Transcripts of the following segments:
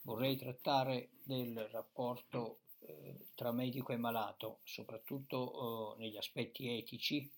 Vorrei trattare del rapporto tra medico e malato, soprattutto negli aspetti etici,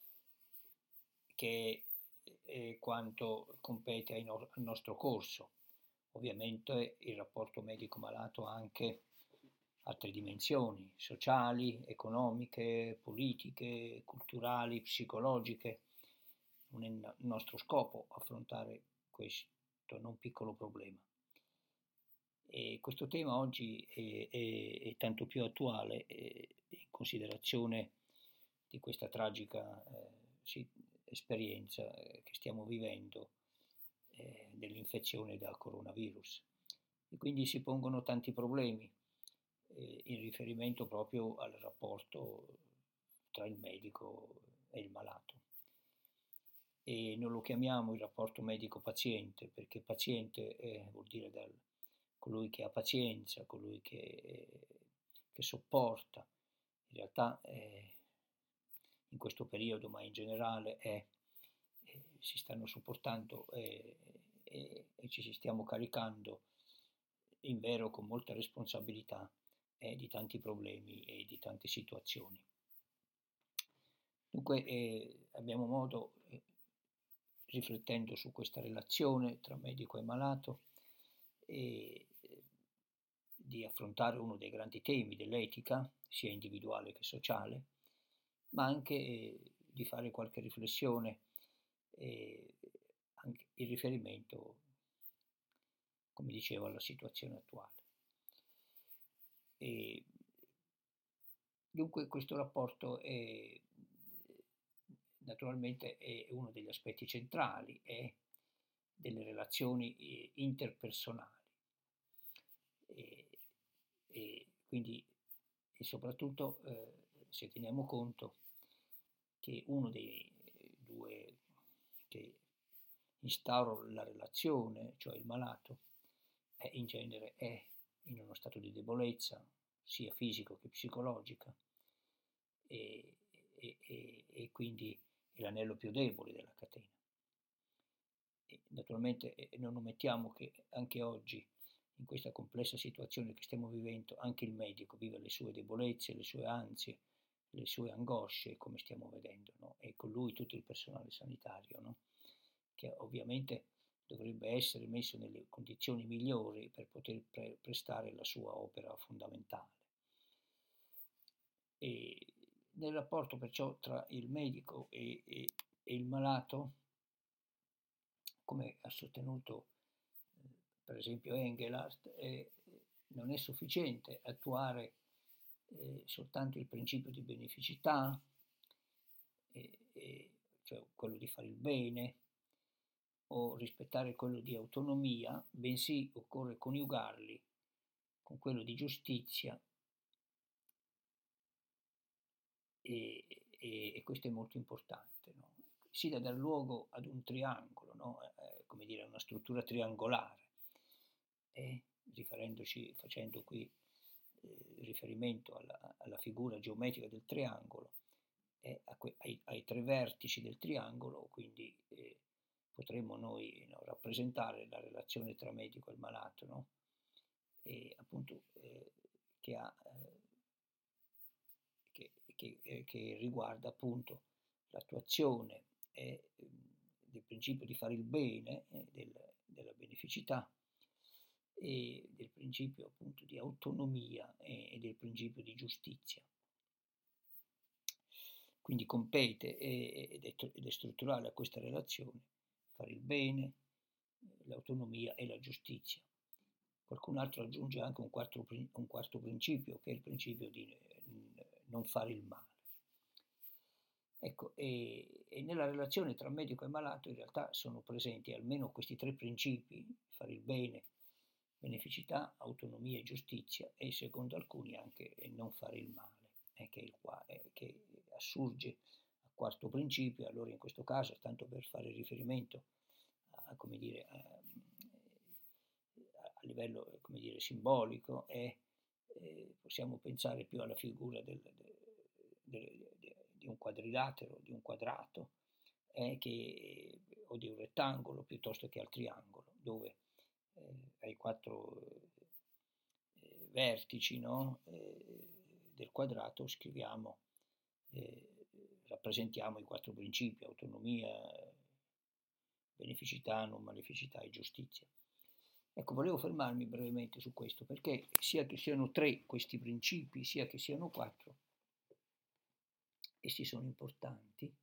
che è quanto compete al nostro corso. Ovviamente il rapporto medico-malato ha anche altre dimensioni, sociali, economiche, politiche, culturali, psicologiche. Non è il nostro scopo affrontare questo non piccolo problema. E questo tema oggi è tanto più attuale in considerazione di questa tragica esperienza che stiamo vivendo dell'infezione da coronavirus. E quindi si pongono tanti problemi in riferimento proprio al rapporto tra il medico e il malato. E non lo chiamiamo il rapporto medico-paziente, perché paziente vuol dire colui che ha pazienza, colui che sopporta. In realtà in questo periodo, ma in generale, si stanno sopportando e ci si stiamo caricando in vero con molta responsabilità di tanti problemi e di tante situazioni. Dunque abbiamo modo, riflettendo su questa relazione tra medico e malato, di affrontare uno dei grandi temi dell'etica, sia individuale che sociale, ma anche di fare qualche riflessione anche in riferimento, come dicevo, alla situazione attuale. E dunque questo rapporto naturalmente è uno degli aspetti centrali delle relazioni interpersonali e quindi e soprattutto se teniamo conto che uno dei due che instaura la relazione, cioè il malato, in genere è in uno stato di debolezza sia fisico che psicologica e quindi è l'anello più debole della catena. E naturalmente non omettiamo che anche oggi, in questa complessa situazione che stiamo vivendo, anche il medico vive le sue debolezze, le sue ansie, le sue angosce, come stiamo vedendo, no? E con lui tutto il personale sanitario, no? Che ovviamente dovrebbe essere messo nelle condizioni migliori per poter prestare la sua opera fondamentale. E nel rapporto perciò tra il medico e il malato, come ha sostenuto per esempio Engelhardt, non è sufficiente attuare soltanto il principio di beneficità, cioè quello di fare il bene, o rispettare quello di autonomia, bensì occorre coniugarli con quello di giustizia e questo è molto importante, no? Si dà luogo ad un triangolo, no? Come dire, una struttura triangolare, facendo qui riferimento alla figura geometrica del triangolo, ai tre vertici del triangolo, quindi potremmo noi, no, rappresentare la relazione tra medico e malato, no? E appunto che riguarda appunto l'attuazione del principio di fare il bene, della beneficità e del principio appunto di autonomia e del principio di giustizia. Quindi compete ed è strutturale a questa relazione fare il bene, l'autonomia e la giustizia. Qualcun altro aggiunge anche un quarto principio, che è il principio di non fare il male. Ecco, e nella relazione tra medico e malato in realtà sono presenti almeno questi tre principi: fare il bene, beneficità, autonomia e giustizia, e secondo alcuni anche non fare il male, che assurge al quarto principio. Allora in questo caso, tanto per fare riferimento a, come dire, a livello, come dire, simbolico, possiamo pensare più alla figura di un quadrilatero, di un quadrato, o di un rettangolo piuttosto che al triangolo, dove ai quattro vertici, no? Del quadrato scriviamo, rappresentiamo i 4 principi: autonomia, beneficità, non maleficità e giustizia. Ecco, volevo fermarmi brevemente su questo, perché sia che siano 3 questi principi, sia che siano 4, essi sono importanti,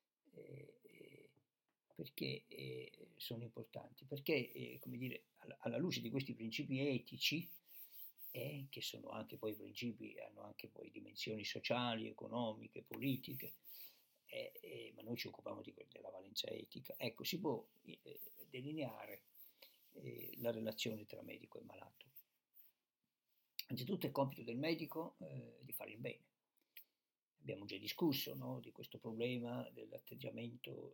perché sono importanti, perché come dire, alla luce di questi principi etici, che sono anche poi principi, hanno anche poi dimensioni sociali, economiche, politiche, ma noi ci occupiamo della valenza etica, ecco, si può delineare la relazione tra medico e malato. Anzitutto è compito del medico di fare il bene. Abbiamo già discusso, no, di questo problema dell'atteggiamento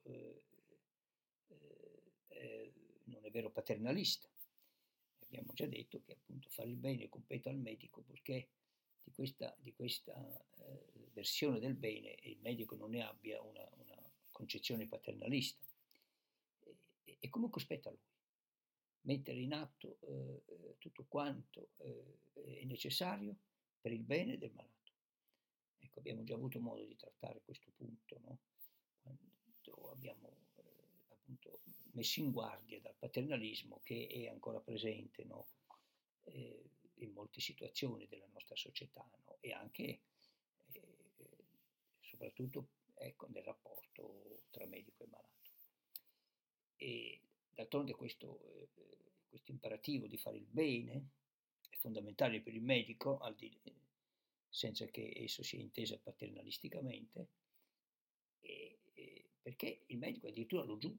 non è vero paternalista. Abbiamo già detto che appunto fare il bene compete al medico, perché di questa versione del bene il medico non ne abbia una concezione paternalista, e comunque spetta a lui mettere in atto tutto quanto è necessario per il bene del malato. Ecco, abbiamo già avuto modo di trattare questo punto, no? Quando abbiamo appunto messo in guardia dal paternalismo che è ancora presente, no? In molte situazioni della nostra società, no? E anche soprattutto ecco, nel rapporto tra medico e malato. E d'altronde questo imperativo di fare il bene è fondamentale per il medico, senza che esso sia inteso paternalisticamente, perché il medico addirittura lo giura.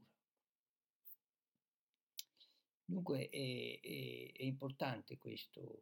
Dunque è importante questo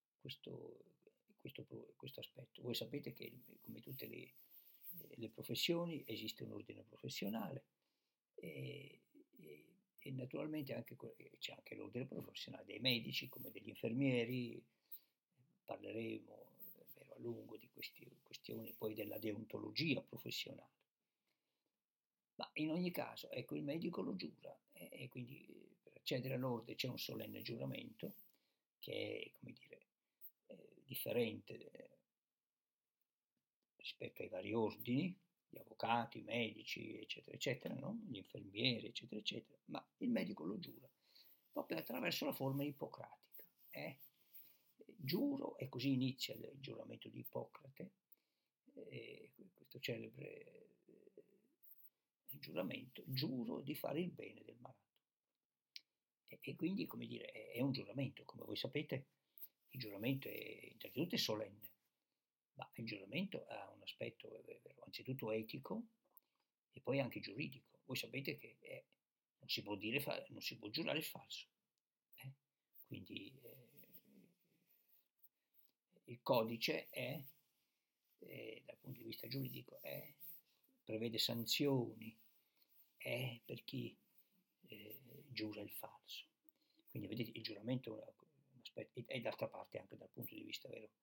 aspetto. Voi sapete che come tutte le professioni esiste un ordine professionale, e naturalmente c'è anche l'ordine professionale dei medici come degli infermieri. Parleremo a lungo di queste questioni poi della deontologia professionale. Ma in ogni caso, ecco, il medico lo giura, e quindi per accedere all'ordine c'è un solenne giuramento che è, come dire, differente rispetto ai vari ordini, gli avvocati, i medici, eccetera, eccetera, no? Gli infermieri, eccetera, eccetera, ma il medico lo giura proprio attraverso la forma ippocratica. Giuro, e così inizia il giuramento di Ippocrate, questo celebre giuramento: giuro di fare il bene del malato. E quindi, come dire, è un giuramento, come voi sapete, il giuramento è innanzitutto solenne, ma il giuramento ha un aspetto anzitutto etico e poi anche giuridico. Voi sapete che non si può non si può giurare il falso. Quindi il codice dal punto di vista giuridico, prevede sanzioni per chi giura il falso. Quindi vedete, il giuramento è un aspetto, e d'altra parte anche dal punto di vista vero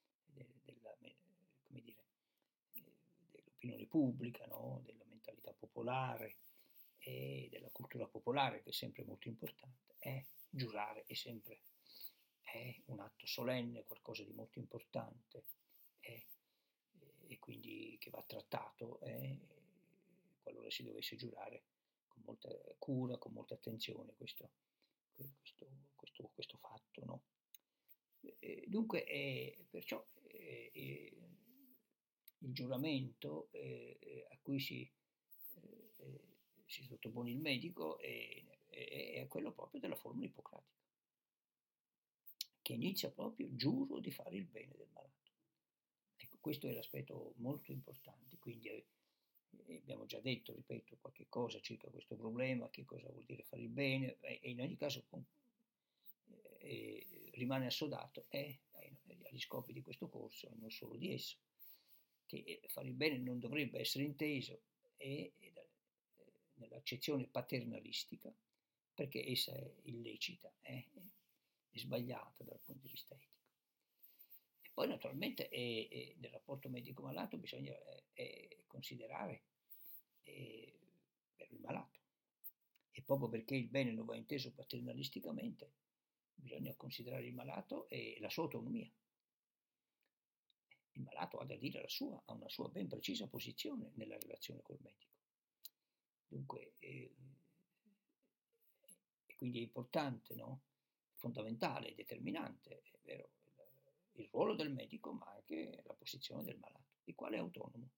come dire, dell'opinione pubblica, no? Della mentalità popolare e della cultura popolare, che è sempre molto importante, giurare è sempre un atto solenne, qualcosa di molto importante, e quindi che va trattato qualora si dovesse giurare con molta cura, con molta attenzione questo fatto, no? Dunque, perciò il giuramento a cui si sottopone il medico è quello proprio della formula ippocratica, che inizia proprio: giuro di fare il bene del malato. Ecco, questo è l'aspetto molto importante. Quindi abbiamo già detto, ripeto, qualche cosa circa questo problema, che cosa vuol dire fare il bene, e in ogni caso rimane assodato agli scopi di questo corso, e non solo di esso, che fare il bene non dovrebbe essere inteso nell'accezione paternalistica, perché essa è illecita, è sbagliata dal punto di vista etico. E poi naturalmente nel rapporto medico-malato bisogna considerare per il malato, e proprio perché il bene non va inteso paternalisticamente, bisogna considerare il malato e la sua autonomia. Il malato ha da dire la sua, ha una sua ben precisa posizione nella relazione col medico. Dunque, e quindi è importante, no? Fondamentale, determinante, è vero, il ruolo del medico, ma anche la posizione del malato, il quale è autonomo.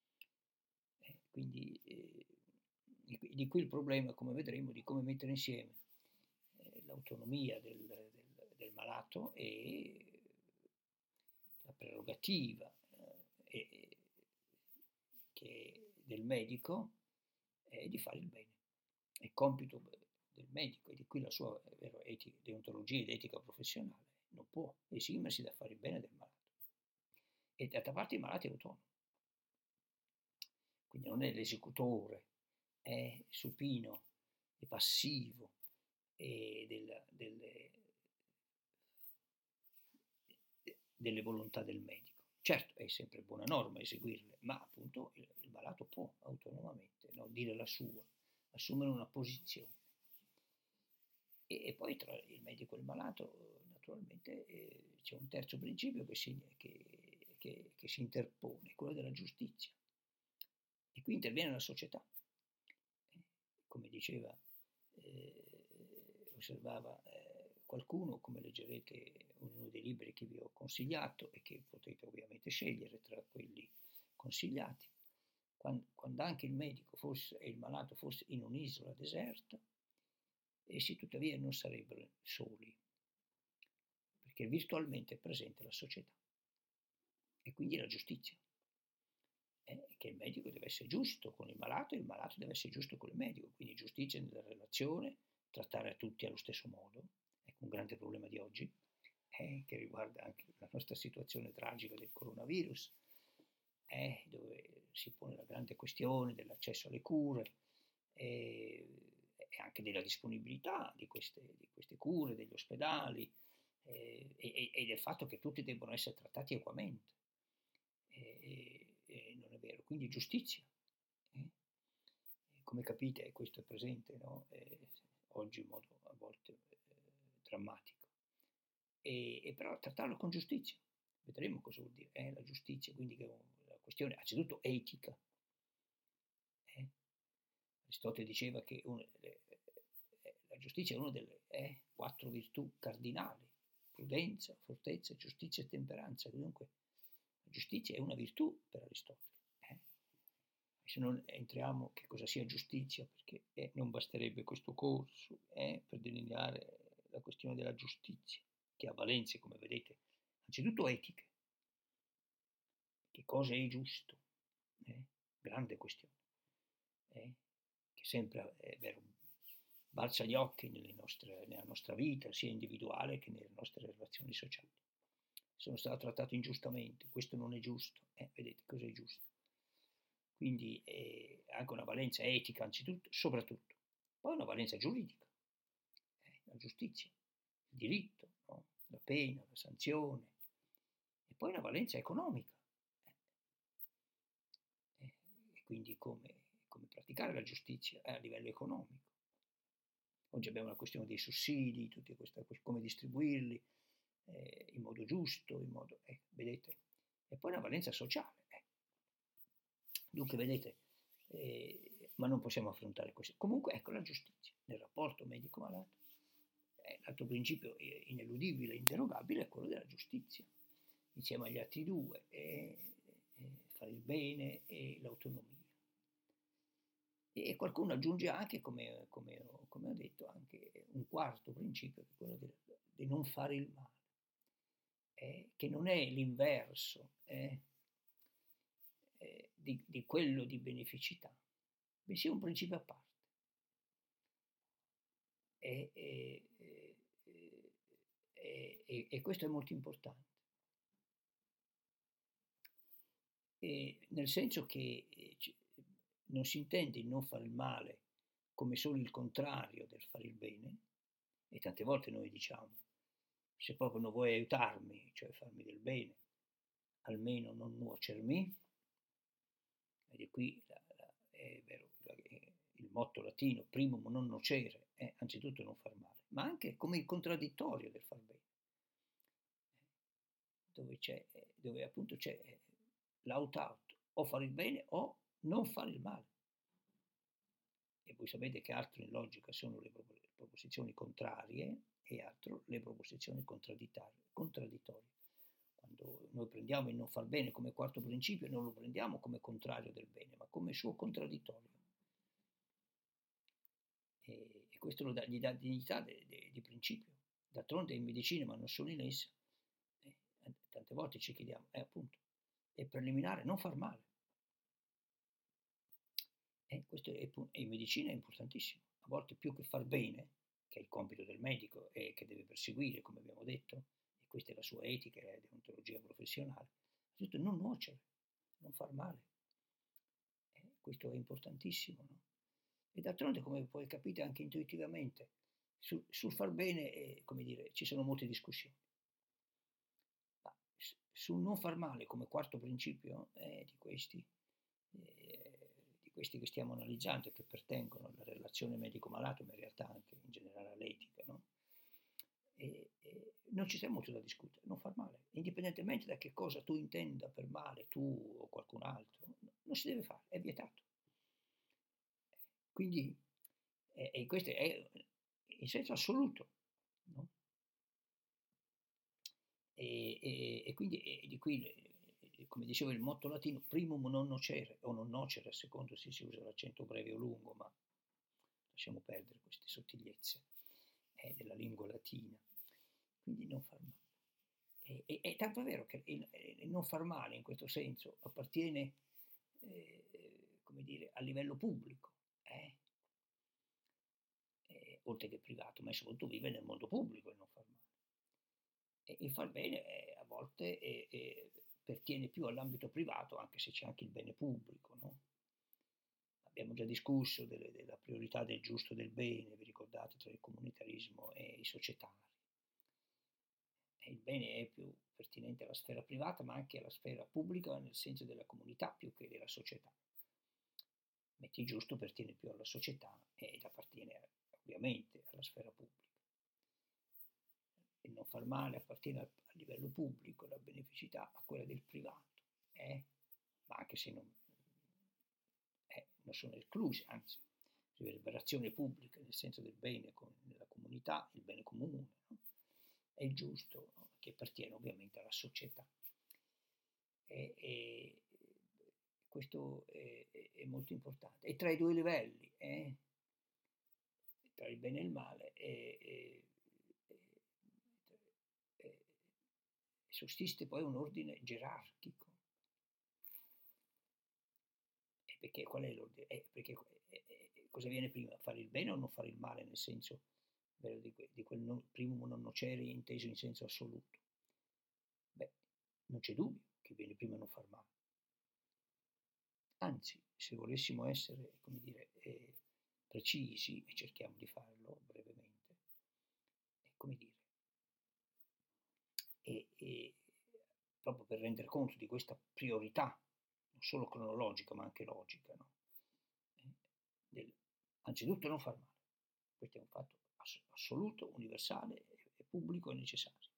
Quindi di qui il problema, come vedremo, di come mettere insieme l'autonomia del malato e la prerogativa che del medico è di fare il bene. È compito del medico, e di qui la sua deontologia ed etica professionale, non può esimersi da fare il bene del malato. E d'altra parte il malato è autonomo, quindi non è l'esecutore, è supino e passivo delle volontà del medico. Certo, è sempre buona norma eseguirle, ma appunto il malato può autonomamente, no, dire la sua, assumere una posizione. E poi tra il medico e il malato, naturalmente, c'è un terzo principio che si interpone, quello della giustizia. E qui interviene la società. Come diceva, osservava qualcuno, come leggerete in uno dei libri che vi ho consigliato e che potete ovviamente scegliere tra quelli consigliati, quando anche il medico e il malato fosse in un'isola deserta, essi tuttavia non sarebbero soli, perché virtualmente è presente la società e quindi la giustizia. Che il medico deve essere giusto con il malato e il malato deve essere giusto con il medico, quindi giustizia nella relazione, trattare tutti allo stesso modo, ecco un grande problema di oggi, che riguarda anche la nostra situazione tragica del coronavirus, dove si pone la grande questione dell'accesso alle cure e anche della disponibilità di queste cure, degli ospedali e del fatto che tutti debbono essere trattati equamente. Non è vero, quindi giustizia. Come capite, questo è presente, no? Oggi in modo a volte drammatico. E però trattarlo con giustizia, vedremo cosa vuol dire la giustizia, quindi che è una questione anzitutto etica. Aristotele diceva che la giustizia è una delle 4 virtù cardinali: prudenza, fortezza, giustizia e temperanza. Dunque la giustizia è una virtù per Aristotele. Se non entriamo che cosa sia giustizia, perché non basterebbe questo corso per delineare la questione della giustizia, che ha valenze, come vedete, anzitutto etiche. Che cosa è giusto? Grande questione, che sempre è vero, balza agli occhi nella nostra vita, sia individuale che nelle nostre relazioni sociali. Sono stato trattato ingiustamente, questo non è giusto, vedete cosa è giusto. Quindi anche una valenza etica anzitutto, soprattutto. Poi una valenza giuridica, la giustizia, il diritto, no? La pena, la sanzione, e poi una valenza economica. E quindi come praticare la giustizia a livello economico. Oggi abbiamo la questione dei sussidi, come distribuirli in modo giusto, vedete. E poi una valenza sociale. Dunque, vedete, ma non possiamo affrontare questo. Comunque, ecco la giustizia nel rapporto medico-malato. L'altro principio ineludibile, inderogabile, è quello della giustizia, insieme agli altri due, fare il bene e l'autonomia. E qualcuno aggiunge anche, come ho detto, anche un quarto principio, che è quello di non fare il male, che non è l'inverso di quello di beneficità, bensì un principio a parte. E questo è molto importante, nel senso che non si intende il non fare il male come solo il contrario del fare il bene, e tante volte noi diciamo: se proprio non vuoi aiutarmi, cioè farmi del bene, almeno non nuocermi. E di qui è vero, il motto latino primum non nocere è anzitutto non far male, ma anche come il contraddittorio del far bene, dove appunto c'è l'out-out, o fare il bene o non fare il male. E voi sapete che altro in logica sono le proposizioni contrarie e altro le proposizioni contraddittorie. Quando noi prendiamo il non far bene come quarto principio, non lo prendiamo come contrario del bene, ma come suo contraddittorio. E questo gli dà dignità di principio. D'altronde in medicina, ma non solo in essa, tante volte ci chiediamo, appunto, è preliminare non far male. Questo in medicina è importantissimo, a volte più che far bene, che è il compito del medico e che deve perseguire, come abbiamo detto, e questa è la sua etica e la deontologia professionale, soprattutto non nuocere, non far male. Questo è importantissimo, no? E d'altronde, come poi capite anche intuitivamente, sul far bene, come dire, ci sono molte discussioni. Ma sul non far male come quarto principio di questi che stiamo analizzando e che pertengono alla relazione medico-malato, ma in realtà anche in generale all'etica, no? Non ci sia molto da discutere, non far male, indipendentemente da che cosa tu intenda per male, tu o qualcun altro, non si deve fare, è vietato. Quindi, e questo è in senso assoluto, no? E quindi di qui, come dicevo, il motto latino primum non nocere, o non nocere, a secondo se si usa l'accento breve o lungo, ma lasciamo perdere queste sottigliezze della lingua latina. Quindi non far male. È tanto vero che il non far male in questo senso appartiene, come dire, a livello pubblico, oltre che privato, ma soprattutto vive nel mondo pubblico il non far male. E il far bene a volte pertiene più all'ambito privato, anche se c'è anche il bene pubblico, no? Abbiamo già discusso della priorità del giusto e del bene, vi ricordate, tra il comunitarismo e i societari. E il bene è più pertinente alla sfera privata, ma anche alla sfera pubblica, nel senso della comunità più che della società. Mentre il giusto pertiene più alla società ed appartiene ovviamente alla sfera pubblica. Il non far male appartiene a livello pubblico, la beneficità a quella del privato, ma anche se non sono escluse, anzi, riverberazione pubblica nel senso del bene nella comunità, il bene comune, no? È il giusto, no? Che appartiene ovviamente alla società. E questo è molto importante. E tra i due livelli, tra il bene e il male, sussiste poi un ordine gerarchico. Perché qual è l'ordine? Perché cosa viene prima? Fare il bene o non fare il male, nel senso di quel primum non nocere inteso in senso assoluto? Beh, non c'è dubbio che viene prima non far male. Anzi, se volessimo essere, come dire, precisi, e cerchiamo di farlo brevemente, come dire, e proprio per rendere conto di questa priorità, non solo cronologica ma anche logica, no? Anzitutto non far male, questo è un fatto assoluto, universale, e pubblico e necessario.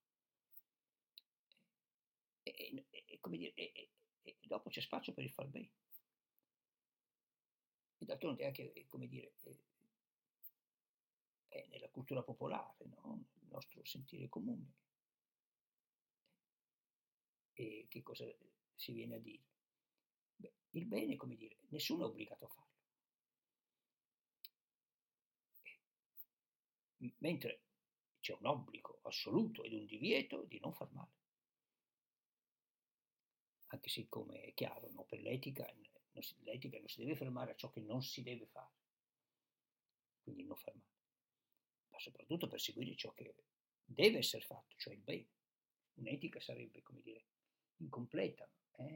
Come dire, e dopo c'è spazio per il far bene. E d'altronde anche, come dire, è nella cultura popolare, no? Il nostro sentire comune. E che cosa si viene a dire? Beh, il bene, come dire, nessuno è obbligato a farlo. Mentre c'è un obbligo assoluto ed un divieto di non far male. Anche se, come è chiaro, no, per l'etica non si deve fermare a ciò che non si deve fare, quindi non far male, ma soprattutto perseguire ciò che deve essere fatto, cioè il bene. Un'etica sarebbe, come dire, incompleta,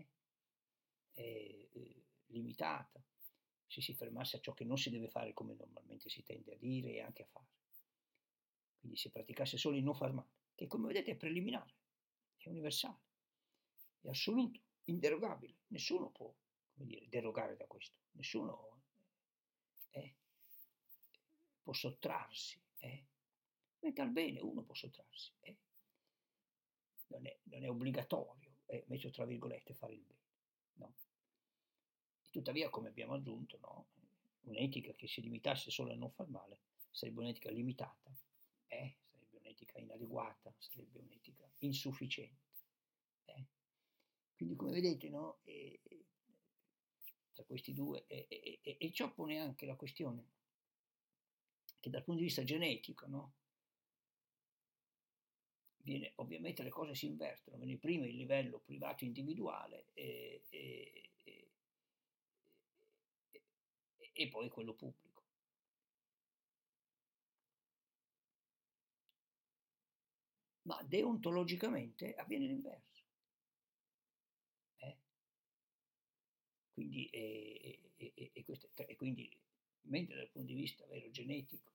limitata, se si fermasse a ciò che non si deve fare, come normalmente si tende a dire e anche a fare. Quindi si praticasse solo il non far male, che come vedete è preliminare, è universale, è assoluto, inderogabile. Nessuno può, come dire, derogare da questo. Nessuno può sottrarsi, mentre al bene uno può sottrarsi, non è obbligatorio, metto tra virgolette, fare il bene, no? E tuttavia, come abbiamo aggiunto, no? Un'etica che si limitasse solo a non far male sarebbe un'etica limitata, sarebbe un'etica inadeguata, sarebbe un'etica insufficiente. Quindi, come vedete, no? Tra questi due, e ciò pone anche la questione che dal punto di vista genetico, no? Ovviamente le cose si invertono, viene prima il livello privato individuale e poi quello pubblico. Ma deontologicamente avviene l'inverso. Quindi, e quindi, mentre dal punto di vista vero genetico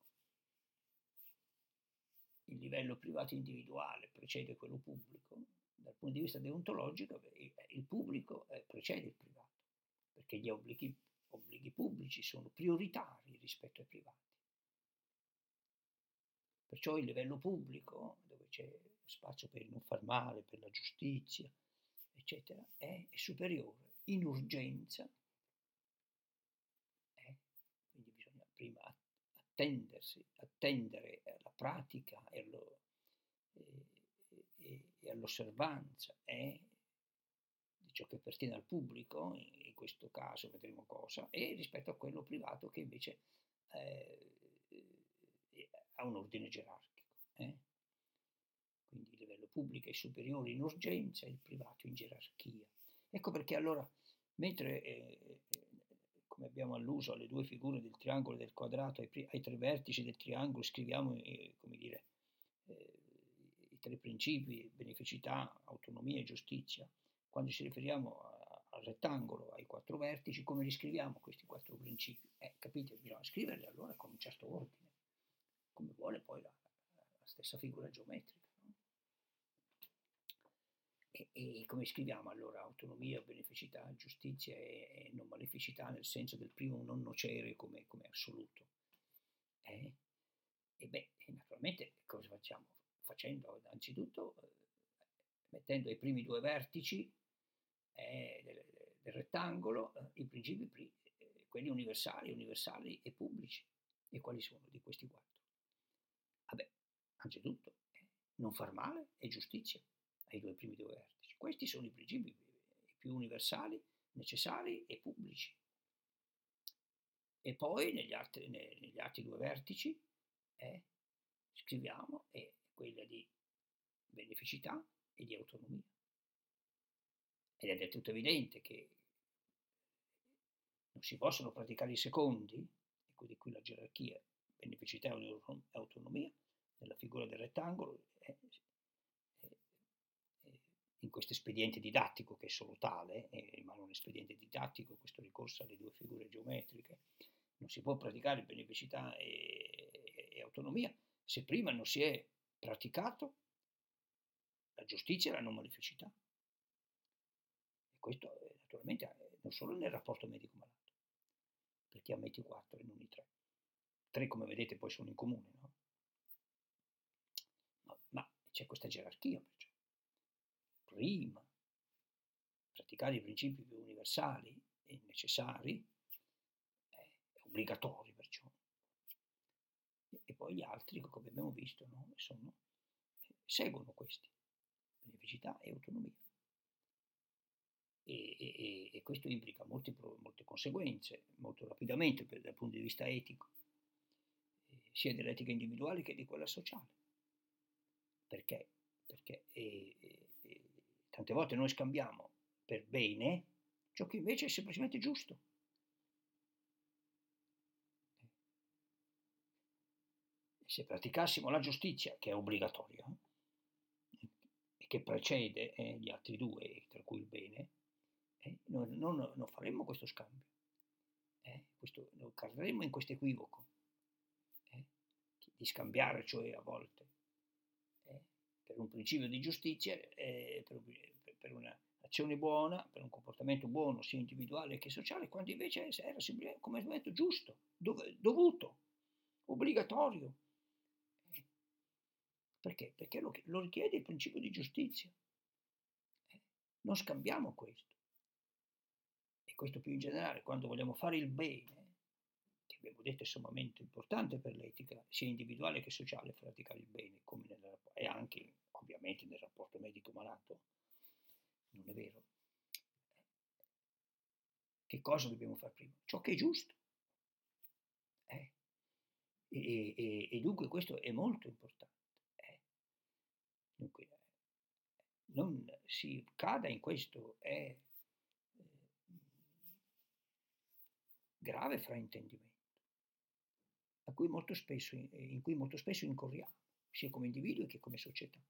il livello privato individuale precede quello pubblico, dal punto di vista deontologico il pubblico precede il privato, perché gli obblighi pubblici sono prioritari rispetto ai privati. Perciò il livello pubblico, dove c'è spazio per il non far male, per la giustizia, eccetera, è superiore in urgenza, quindi bisogna prima attendere alla pratica e all'osservanza di ciò che appartiene al pubblico, in questo caso vedremo cosa, e rispetto a quello privato che invece ha un ordine gerarchico. Quindi il livello pubblico è superiore in urgenza e il privato in gerarchia. Ecco perché allora, mentre come abbiamo alluso alle due figure del triangolo e del quadrato, ai tre vertici del triangolo scriviamo come dire, i tre principi: beneficità, autonomia e giustizia. Quando ci riferiamo al rettangolo, ai quattro vertici, come li scriviamo questi quattro principi? Capite? Bisogna scriverli allora con un certo ordine, come vuole poi la stessa figura geometrica. No? E come scriviamo allora autonomia, beneficità, giustizia e non maleficità, nel senso del primo non nocere come assoluto? Naturalmente cosa facciamo? Facendo anzitutto, mettendo ai primi due vertici del rettangolo i principi quelli universali e pubblici. E quali sono di questi quattro? Anzitutto, non far male e giustizia ai primi due vertici. Questi sono i principi più universali, necessari e pubblici. E poi negli altri due vertici scriviamo quella di beneficità e di autonomia. Ed è del tutto evidente che non si possono praticare i secondi, e quindi qui la gerarchia, beneficità e autonomia, nella figura del rettangolo, in questo espediente didattico, che è solo tale, rimane un espediente didattico, questo ricorso alle due figure geometriche, non si può praticare beneficità e autonomia se prima non si è praticato la giustizia e la non maleficità. E questo naturalmente non solo nel rapporto medico-malato, per chi ammette i 4 e non i 3. 3, come vedete, poi sono in comune, no? Ma c'è questa gerarchia, perciò. Prima praticare i principi più universali e necessari, è obbligatori perciò, e poi gli altri, come abbiamo visto, no? Seguono questi, beneficità e autonomia. E questo implica molte conseguenze, molto rapidamente dal punto di vista etico, sia dell'etica individuale che di quella sociale. Perché tante volte noi scambiamo per bene ciò che invece è semplicemente giusto. Se praticassimo la giustizia, che è obbligatoria, e che precede gli altri due, tra cui il bene, non faremmo questo scambio. Lo cadremmo in questo equivoco di scambiare, cioè a volte, per un principio di giustizia, per un'azione buona, per un comportamento buono sia individuale che sociale, quando invece era semplicemente un comportamento giusto, dovuto, obbligatorio. Perché? Perché lo richiede il principio di giustizia. Non scambiamo questo. E questo più in generale, quando vogliamo fare il bene, che abbiamo detto è sommamente importante per l'etica, sia individuale che sociale, praticare il bene, come e anche ovviamente nel rapporto medico-malato, non è vero? Che cosa dobbiamo fare prima? Ciò che è giusto. E dunque questo è molto importante. Dunque, non si cada in questo, è grave fraintendimento in cui molto spesso incorriamo, sia come individui che come società.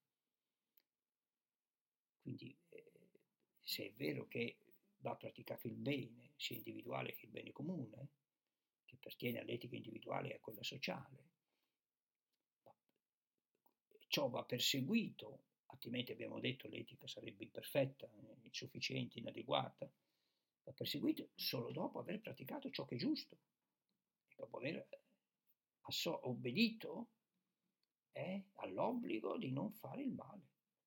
Quindi se è vero che va praticato il bene, sia individuale che il bene comune, che appartiene all'etica individuale e a quella sociale, ciò va perseguito, altrimenti abbiamo detto l'etica sarebbe imperfetta, insufficiente, inadeguata, va perseguito solo dopo aver praticato ciò che è giusto, dopo aver obbedito all'obbligo di non fare il male.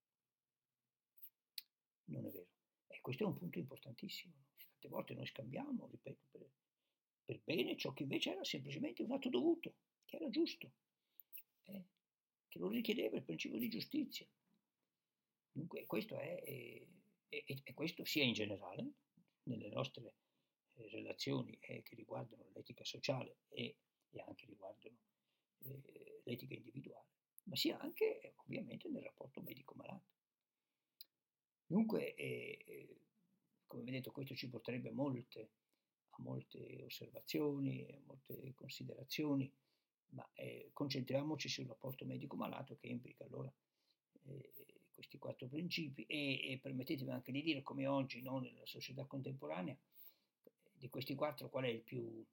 Non è vero. E questo è un punto importantissimo. Tante volte noi scambiamo, ripeto, per bene ciò che invece era semplicemente un atto dovuto, che era giusto, che lo richiedeva il principio di giustizia. Dunque questo e questo sia in generale nelle nostre relazioni che riguardano l'etica sociale e anche riguardano l'etica individuale, ma sia anche ovviamente nel rapporto medico-malato. Dunque, come vi ho detto, questo ci porterebbe a molte osservazioni, a molte considerazioni, ma concentriamoci sul rapporto medico-malato che implica allora questi 4 principi e permettetemi anche di dire come oggi, no, nella società contemporanea, di questi 4 qual è il più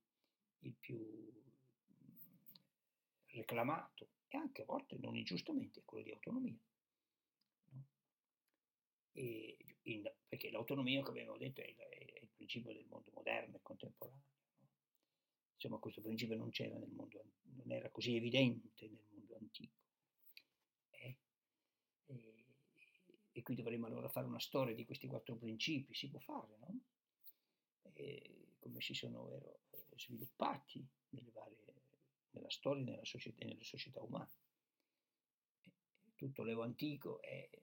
reclamato e anche a volte non ingiustamente quello di autonomia. No? Perché l'autonomia, come abbiamo detto, è il principio del mondo moderno e contemporaneo. No? Insomma, questo principio non era così evidente nel mondo antico. E qui dovremmo allora fare una storia di questi 4 principi, si può fare, no? Come si sono sviluppati nella storia e nelle società umane. Tutto l'Evo antico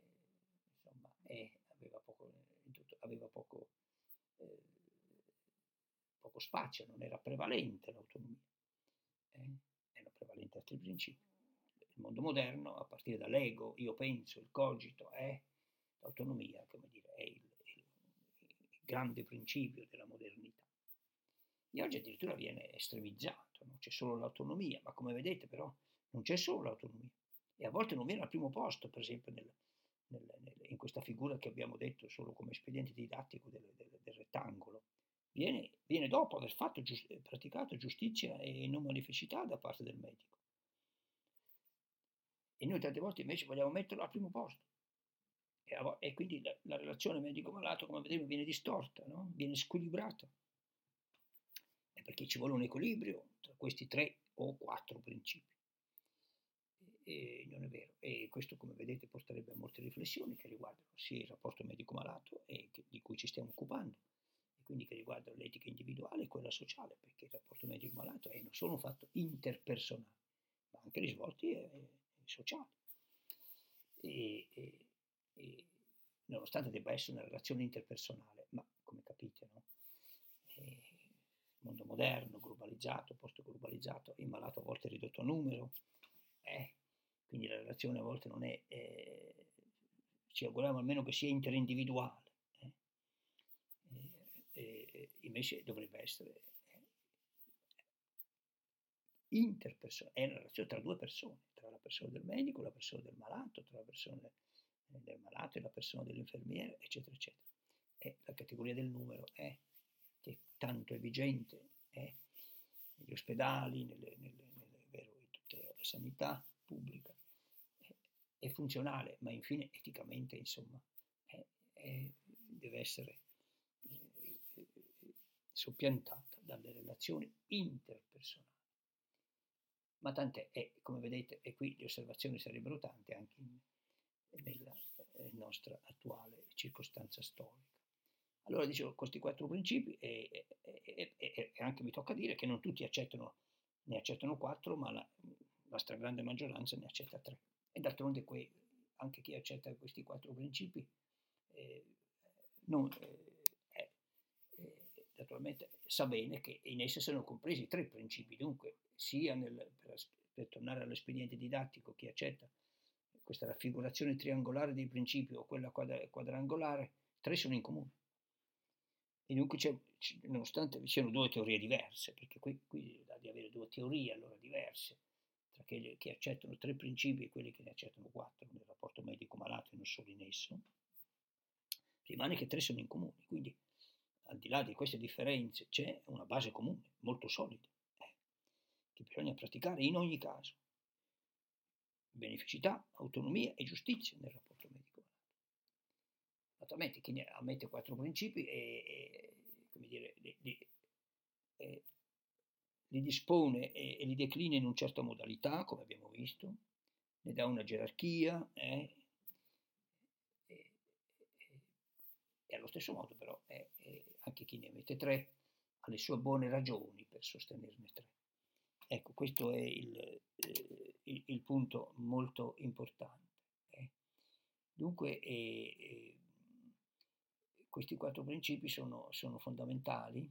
aveva poco spazio, non era prevalente l'autonomia, era prevalente altri principi. Il mondo moderno, a partire dall'ego, io penso, il cogito, l'autonomia, come dire, è il grande principio della modernità. E oggi addirittura viene estremizzato, no? C'è solo l'autonomia, ma come vedete però non c'è solo l'autonomia e a volte non viene al primo posto, per esempio in questa figura che abbiamo detto solo come espediente didattico del rettangolo, viene dopo aver praticato giustizia e non maleficità da parte del medico. E noi tante volte invece vogliamo metterlo al primo posto. E quindi la relazione medico-malato, come vedremo, viene distorta, no? Viene squilibrata. È perché ci vuole un equilibrio tra questi 3 o 4 principi. E non è vero. E questo, come vedete, porterebbe a molte riflessioni che riguardano sia il rapporto medico-malato di cui ci stiamo occupando, e quindi che riguardano l'etica individuale e quella sociale, perché il rapporto medico-malato è non solo un fatto interpersonale, ma anche risvolti sociali. E nonostante debba essere una relazione interpersonale, ma come capite, no? Mondo moderno, globalizzato, post-globalizzato, il malato a volte è ridotto a numero, quindi la relazione a volte non è, ci auguriamo almeno che sia interindividuale, invece dovrebbe essere interpersonale, è una relazione tra 2 persone, tra la persona del medico, la persona del malato, tra la persona del malato e la persona dell'infermiere, eccetera, eccetera. E la categoria del numero che tanto è vigente negli ospedali, in tutta la sanità pubblica, è funzionale, ma infine eticamente, insomma, deve essere soppiantata dalle relazioni interpersonali. ma tant'è, e come vedete, e qui le osservazioni sarebbero tante anche nella nostra attuale circostanza storica. Allora dicevo, questi quattro principi, e anche mi tocca dire che non tutti ne accettano quattro, ma la stragrande maggioranza ne accetta tre. E d'altronde anche chi accetta questi quattro principi eh, non, naturalmente sa bene che in esse sono compresi tre principi, dunque sia per tornare all'espediente didattico, chi accetta questa raffigurazione triangolare dei principi o quella quadrangolare, tre sono in comune. E dunque nonostante vi siano due teorie diverse, perché qui da di avere due teorie allora diverse, tra quelli che accettano tre principi e quelli che ne accettano quattro nel rapporto medico-malato e non solo in esso, rimane che tre sono in comune, quindi al di là di queste differenze c'è una base comune, molto solida, che bisogna praticare in ogni caso. Beneficità, autonomia e giustizia nel rapporto medico-malato. Naturalmente chi ne ammette quattro principi come dire, li dispone e li declina in una certa modalità, come abbiamo visto, ne dà una gerarchia, e allo stesso modo però anche chi ne mette tre ha le sue buone ragioni per sostenerne tre. Ecco, questo è il punto molto importante. Dunque, questi quattro principi sono fondamentali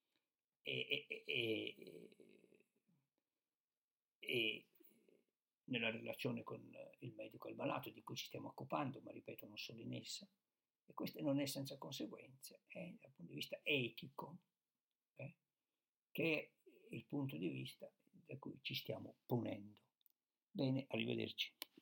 e nella relazione con il medico e il malato di cui ci stiamo occupando, ma ripeto, non solo in essa, e questo non è senza conseguenze dal punto di vista etico, che è il punto di vista da cui ci stiamo ponendo. Bene, arrivederci.